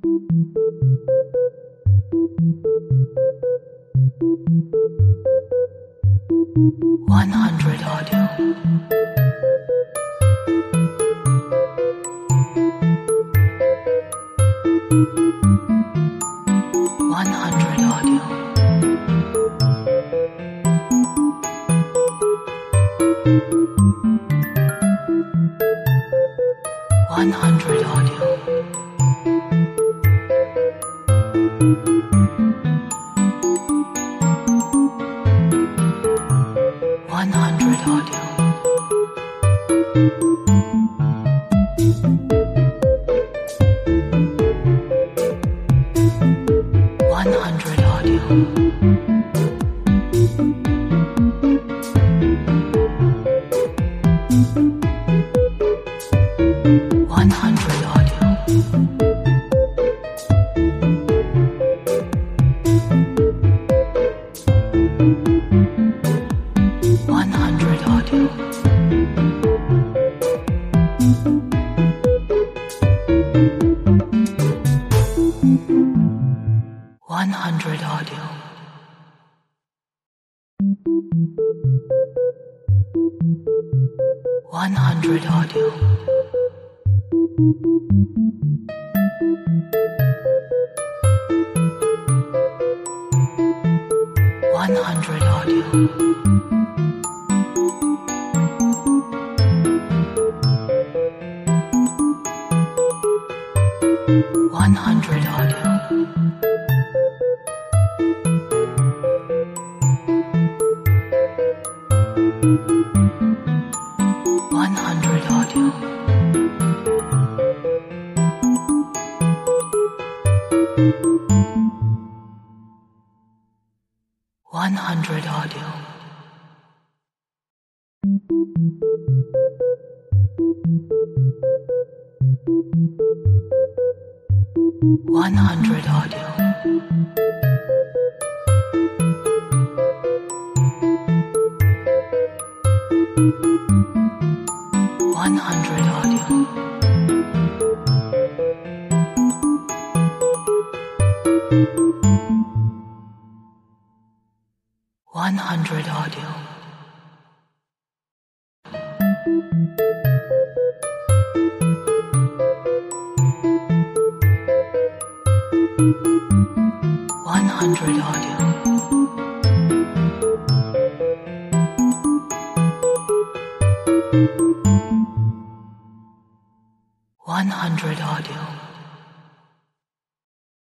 100 audio. 100 audio. 100 audio. 100 audio. 100 audio. 100 audio. 100 audio. 100 audio. 100 audio. 100 audio. 100 audio. 100 audio. 100 audio. 100 audio. 100 audio. 100 audio. 100 audio. 100 audio.